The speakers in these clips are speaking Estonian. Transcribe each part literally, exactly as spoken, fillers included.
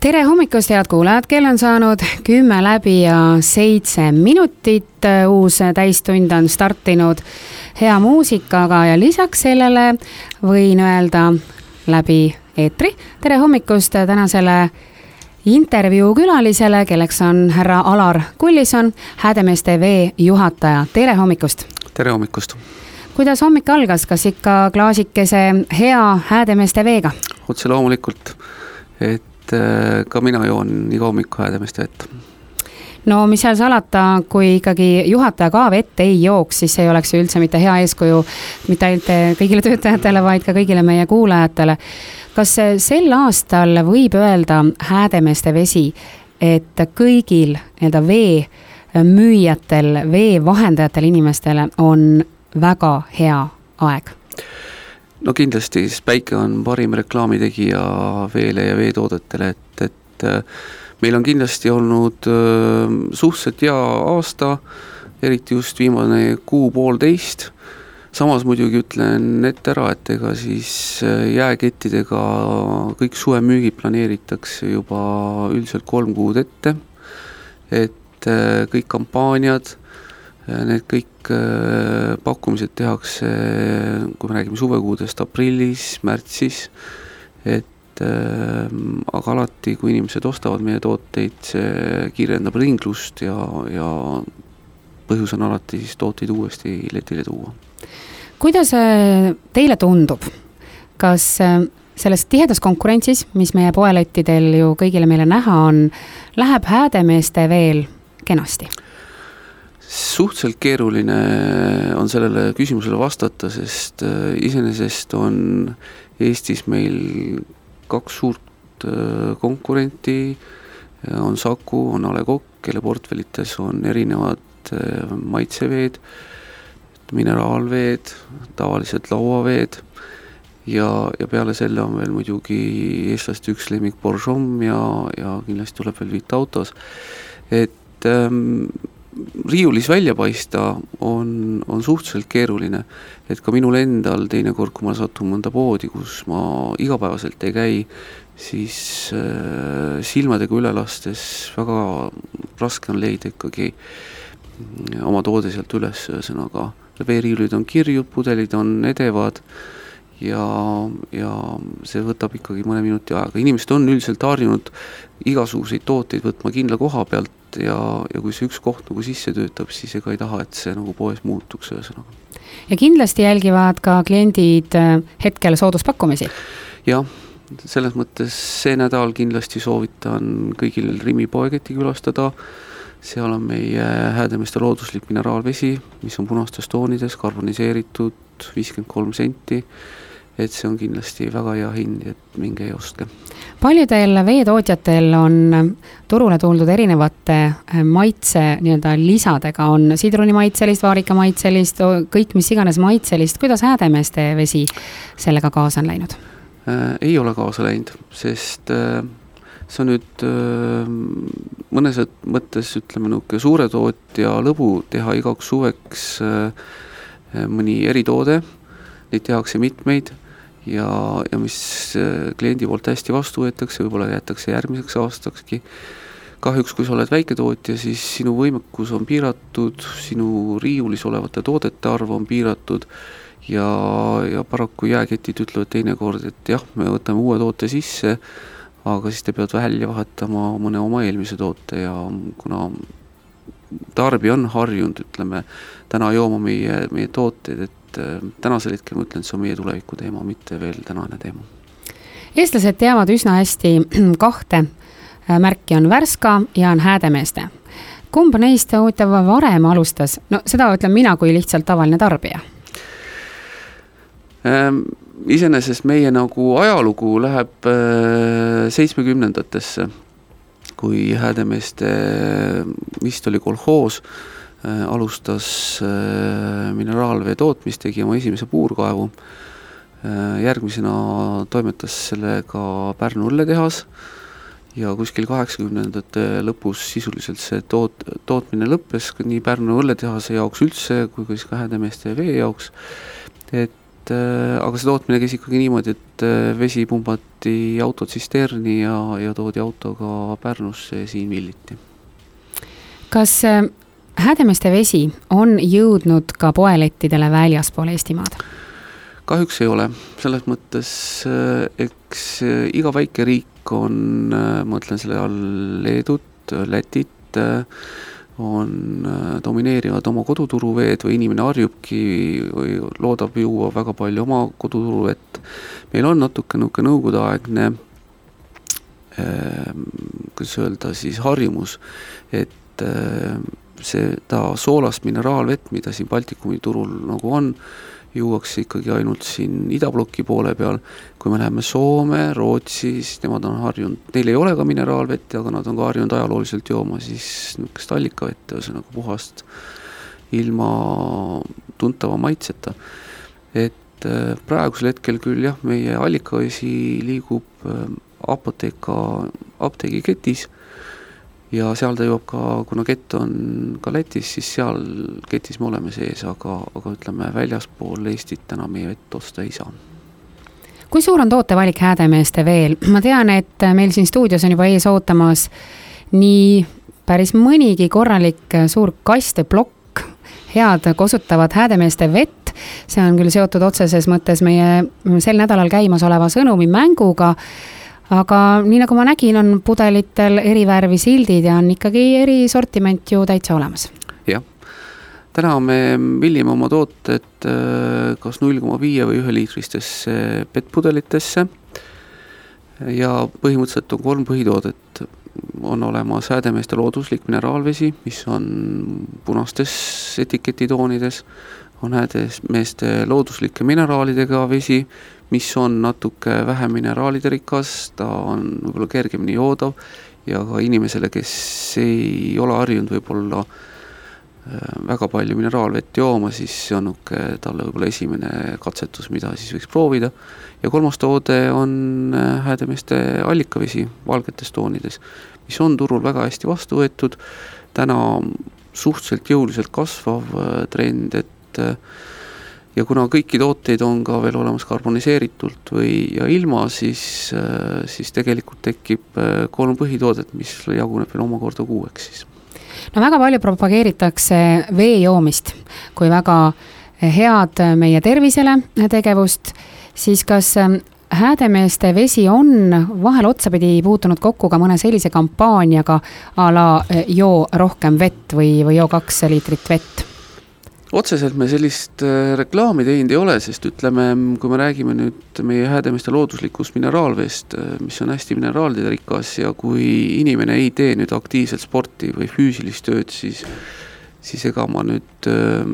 Tere hommikust, head kuulajad, kell on saanud kümme läbi ja seitse minutit. Uus täistund on startinud hea muusikaga ja lisaks sellele võin öelda läbi eetri. Tere hommikust tänasele intervjuu külalisele, kelleks on härra Alar Kullison, Häädemeeste vee juhataja. Tere hommikust. Tere hommikust. Kuidas hommik algas, kas ikka klaasikese hea Häädemeeste veega? Otse loomulikult, et ka mina joon iga hommikul Häädemeeste vett. No mis seal salata, kui ikkagi juhataja ka vett ei jooks, siis ei oleks üldse mitte hea eeskuju mitte ainult kõigile töötajatele, vaid ka kõigile meie kuulajatele. Kas sel aastal võib öelda Häädemeeste vesi, et kõigil vee müüjatel, vee vahendajatel inimestele on väga hea aeg? No kindlasti, siis päike on parim reklaamitegija veele ja veetoodetele, et, et meil on kindlasti olnud suhteliselt hea aasta, eriti just viimane kuu poolteist. Samas muidugi ütlen ette ära, et ega siis jääkettidega kõik suvemüügid planeeritakse juba üldiselt kolm kuud ette, et kõik kampaaniad, need kõik pakkumised tehakse, kui me räägime suvekuudest aprillis, märtsis, et aga alati, kui inimesed ostavad meie tooteid, see kiirendab ringlust ja, ja põhjus on alati siis tooteid uuesti letile tuua. Kuidas teile tundub, kas selles tihedas konkurentsis, mis meie poelettidel ju kõigile meile näha on, läheb Häädemeeste veel kenasti? Suhteliselt keeruline on sellele küsimusele vastata, sest iseenesest on Eestis meil kaks suurt konkurenti, on Saku, on A Le Coq, kelle portfellites on erinevad maitseveed, mineraalveed, tavaliselt lauaveed ja, ja peale selle on veel muidugi eestlaste üks lemmik Bourgogne ja, ja kindlasti tuleb veel Vita Autos, et ähm, riiulis välja paista on, on suhteliselt keeruline, et ka minul endal teinekord, kui ma satun mõnda poodi, kus ma igapäevaselt ei käi, siis äh, silmadega üle lastes väga raske on leida ikkagi oma toode sealt üles, ühesõnaga veeriiulid on kirjud, pudelid on edevad ja, ja see võtab ikkagi mõne minuti aega. Inimesed on üldiselt harjunud igasuguseid tooteid võtma kindla koha pealt ja, ja kui see üks koht nagu sisse töötab, siis ega ei taha, et see nagu poes muutuks ühesõnaga. Ja kindlasti jälgivad ka kliendid hetkel sooduspakkumisi? Jah, selles mõttes see nädal kindlasti soovitan kõigil Rimi poeketi külastada. Seal on meie Häädemeeste looduslik mineraalvesi, mis on punastes toonides, karboniseeritud viiskümmend kolm senti, et see on kindlasti väga hea hind, et minge ja ostke. Paljudel veetootjatel on turule tuldud erinevate maitse nii-öelda lisadega, on sidrunimaitselist, vaarikamaitselist, kõik mis iganes maitselist. Kuidas Häädemeeste vesi sellega kaasa on läinud? Äh, ei ole kaasa läinud, sest äh, see on nüüd äh, mõnes mõttes ütleme nuke suure tootja lõbu teha igaks suveks äh, mõni eritoode, neid tehakse mitmeid ja, ja mis kliendi poolt hästi vastu võetakse, võib-olla jätakse järgmiseks aastakski. Kahjuks, kui sa oled väiketootja, siis sinu võimekus on piiratud, sinu riiulis olevate toodete arv on piiratud ja, ja paraku jääketid ütlevad teinekord, et jah, me võtame uue toote sisse, aga siis te pead välja vahetama mõne oma eelmise toote ja kuna tarbi on harjunud, ütleme, täna jooma meie, meie tooteid, et tänasel hetkel ma ütlen, et see on meie tuleviku teema, mitte veel tänane teema. Eestlased teavad üsna hästi kahte märki, on Värska ja on Häädemeeste. Kumb neist huvitav varem alustas? No seda ütlen mina kui lihtsalt tavaline tarbija. Ähm, iseenesest meie nagu ajalugu läheb seitsmekümnendatesse, kui Häädemeeste vist oli kolhoos, alustas mineraalvee tootmist, tegi oma esimese puurkaevu. Järgmisena toimetas sellega Pärnu õlletehas ja kuskil kaheksakümnendate lõpus sisuliselt see toot, tootmine lõppes nii Pärnu õlletehase jaoks üldse kui ka Häädemeeste vee jaoks. Et aga see tootmine käis ikkagi niimoodi, et vesi pumbati autotsisterni ja, ja toodi autoga Pärnusse ja siin villiti. Kas Häädemeeste vesi on jõudnud ka poelettidele väljaspool Eestimaad? Kahjuks ei ole. Selles mõttes, eks iga väike riik on, ma ütlen selle all Leedut, Lätit, on domineerivad oma koduturuveed või inimene harjubki või loodab juua väga palju oma koduturuvet. Meil on natuke nõuke nõukogudeaegne kuidas öelda siis harjumus, et see ta soolast mineraalvett, mida siin Baltikumi turul nagu on, juuakse ikkagi ainult siin idabloki poole peal. Kui me läheme Soome, Rootsi, siis nemad on harjunud, neil ei ole ka mineraalvett, aga nad on ka harjunud ajalooliselt jooma siis nükest allikavett, ühesõnaga puhast ilma tuntava maitseta. Et praegusel hetkel küll jah, meie allikavesi liigub apoteeka apteegi ketis ja seal ta jõuab ka, kuna kett on ka Lätis, siis seal ketis me oleme sees, aga, aga ütleme väljaspool Eestit enam meie vett osta ei saa. Kui suur on tootevalik Häädemeeste veel? Ma tean, et meil siin stuudios on juba ees ootamas nii päris mõnigi korralik suur kast ja plokk head kosutavad Häädemeeste vett. See on küll seotud otseses mõttes meie sel nädalal käimas oleva sõnumi mänguga, aga nii nagu ma nägin, on pudelitel erivärvi sildid ja on ikkagi eri sortiment ju täitsa olemas. Jah, täna me villime oma tooted kas null koma viis või ühe liitristesse petpudelitesse ja põhimõtteliselt on kolm põhitoodet. On olemas Häädemeeste looduslik mineraalvesi, mis on punastes etiketitoonides, on Häädemeeste looduslike mineraalidega vesi, mis on natuke vähem mineraalide rikas, ta on võib-olla kergemini joodav ja ka inimesele, kes ei ole harjunud võib-olla väga palju mineraalvett jooma, siis see on nuke, talle võib-olla esimene katsetus, mida siis võiks proovida. Ja kolmas toode on Häädemeeste allikavesi valgetes toonides, mis on turul väga hästi vastu võetud. Täna suhteliselt jõuliselt kasvav trend, et ja kuna kõiki tooteid on ka veel olemas karboniseeritult või ja ilma, siis, siis tegelikult tekib kolm põhitoodet, mis jaguneb veel omakorda kuueks siis. No väga palju propageeritakse vee joomist, kui väga head meie tervisele tegevust, siis kas Häädemeeste vesi on vahel otsapidi puutunud kokku ka mõne sellise kampaaniaga a la joo rohkem vett või, või joo kaks liitrit vett? Otseselt me sellist reklaami teinud ei ole, sest ütleme, kui me räägime nüüd meie Häädemeeste looduslikust mineraalveest, mis on hästi mineraalide rikas ja kui inimene ei tee nüüd aktiivselt sporti või füüsilist tööd, siis, siis ega ma nüüd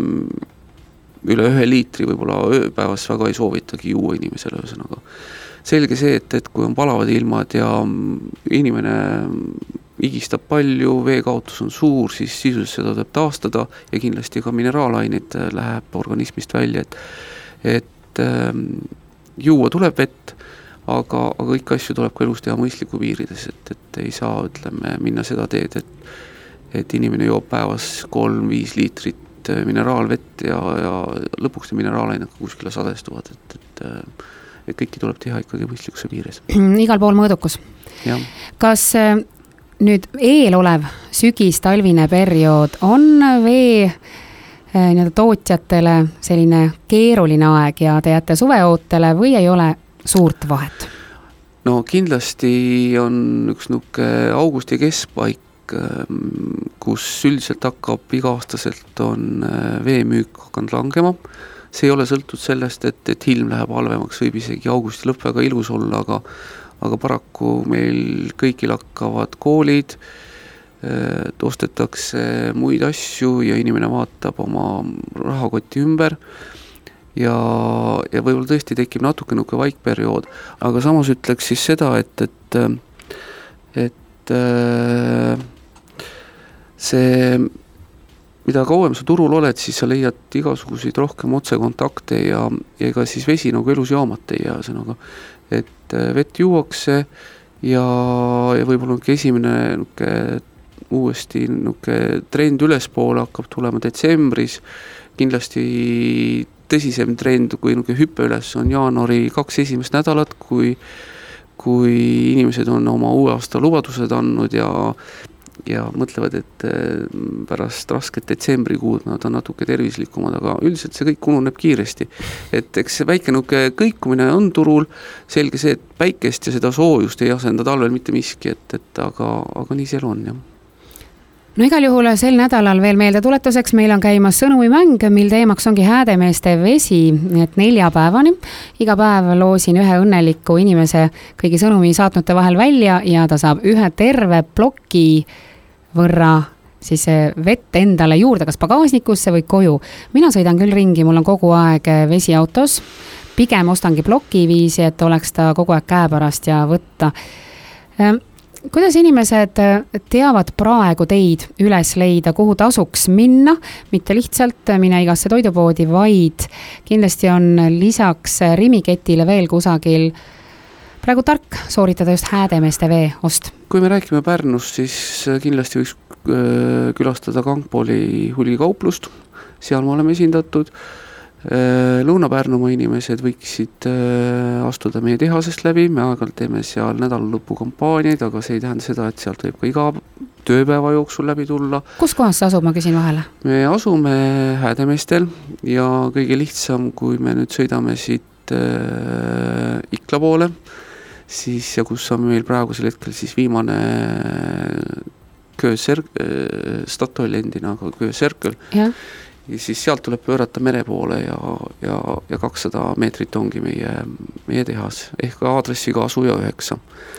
üle ühe liitri võib-olla ööpäevas väga ei soovitagi juua inimesele ühesõnaga. Selge see, et, et kui on palavad ilmad ja inimene igistab palju, veekaotus on suur, siis sisuliselt seda tuleb taastada ja kindlasti ka mineraalained läheb organismist välja, et, et ähm, juua tuleb vett, aga, aga kõik asju tuleb ka elus teha mõistliku piirides, et, et ei saa, ütleme, minna seda teed, et, et inimene joob päevas kolm-viis liitrit mineraalvett ja, ja lõpuks need mineraalained kuskile sadestuvad, et, et, et kõiki tuleb teha ikkagi mõistlikkuse piires. Igal pool mõõdukus. Ja. Kas nüüd eelolev sügis-talvine periood on vee nii-öelda tootjatele selline keeruline aeg ja te jääte suveootele või ei ole suurt vahet? No kindlasti on üks nuke augusti keskpaik, kus üldiselt hakkab iga-aastaselt on veemüük hakanud langema. See ei ole sõltud sellest, et, et ilm läheb halvemaks, võib isegi augusti lõpp väga ilus olla, aga aga paraku meil kõigil hakkavad koolid, ostetakse muid asju ja inimene vaatab oma rahakoti ümber ja, ja võib-olla tõesti tekib natuke nuke vaikperiood, aga samas ütleks siis seda, et, et, et see, mida kauem sa turul oled, siis sa leiad igasuguseid rohkem otsekontakte ja, ja ega siis vesi nagu elus jaamata ei jää, sõnaga, et vett juuakse ja, ja võib-olla nuke esimene nuke uuesti nuke trend ülespoole hakkab tulema detsembris. Kindlasti tõsisem trend, kui hüppe üles on jaanuari kaks esimest nädalat, kui, kui inimesed on oma uue aasta lubadused andnud ja, ja mõtlevad, et pärast rasket detsembrikuud nad on natuke tervislikumad, aga üldiselt see kõik ununeb kiiresti. Et eks see väike nuke kõikumine on turul, selge see, et päikest ja seda soojust ei asenda talvel mitte miski, et, et aga, aga nii see on, jah. No igal juhul sel nädalal veel meelde tuletuseks, meil on käimas sõnumimäng, mil teemaks ongi Häädemeeste vesi, et neljapäevani. Iga päev loosin ühe õnneliku inimese kõigi sõnumi saatnute vahel välja ja ta saab ühe terve ploki võrra siis vett endale juurde, kas pagasnikusse või koju. Mina sõidan küll ringi, mul on kogu aeg vesiautos. Pigem ostangi ploki viisi, et oleks ta kogu aeg käepärast ja võtta. Kuidas inimesed teavad praegu teid üles leida, kuhu tasuks minna, mitte lihtsalt mine igasse toidupoodi, vaid kindlasti on lisaks Rimiketile veel kusagil praegu tark sooritada just Häädemeeste vee ost? Kui me räägime Pärnust, siis kindlasti võiks külastada Kangpooli hulgikauplust, seal me oleme esindatud. Lõuna-Pärnumaa inimesed võiksid astuda meie tehasest läbi, me aeg-ajalt teeme seal nädalalõpu kampaaniaid, aga see ei tähenda seda, et sealt võib ka iga tööpäeva jooksul läbi tulla. Kus kohas see asub, ma küsin vahele? Me asume Häädemeestel ja kõige lihtsam, kui me nüüd sõidame siit äh, Ikla poole, siis ja kus on meil praegusel hetkel siis viimane Kööser, äh, Statoil endina, aga Kööserkel. Jah. Ja siis sealt tuleb pöörata mere poole ja, ja, ja kakssada meetrit ongi meie, meie tehas, ehk aadressiga Asuja üheksa.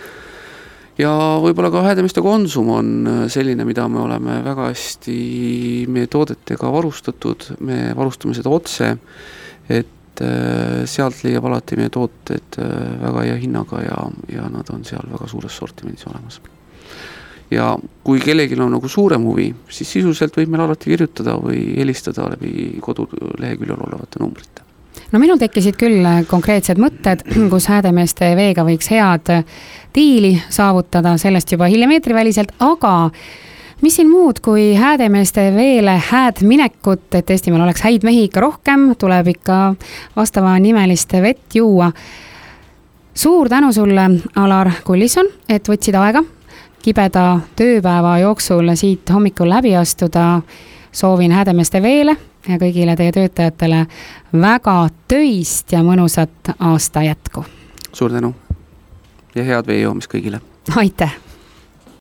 Ja võib-olla ka Häädemeeste Konsum on selline, mida me oleme väga hästi meie toodetega varustatud, me varustame seda otse, et sealt leiab alati meie tooted väga hea hinnaga ja, ja nad on seal väga suures sortimendis olemas. Ja kui kellelgi on nagu suurem huvi, siis sisuliselt võib meil alati kirjutada või helistada läbi koduleheküljel olevate numbrite. No minul tekkisid küll konkreetsed mõtted, kus Häädemeeste veega võiks head diili saavutada, sellest juba hiljem eetriväliselt, aga mis siin muud kui Häädemeeste veele hääd minekut, et Eestimaal oleks häid mehi ikka rohkem, tuleb ikka vastava nimelist vett juua. Suur tänu sulle, Alar Kullisson, et võtsid aega kibeda tööpäeva jooksul siit hommikul läbi astuda. Soovin Häädemeeste veele ja kõigile teie töötajatele väga töist ja mõnusat aasta jätku. Suur tänu ja head veejoomist kõigile. Aitäh!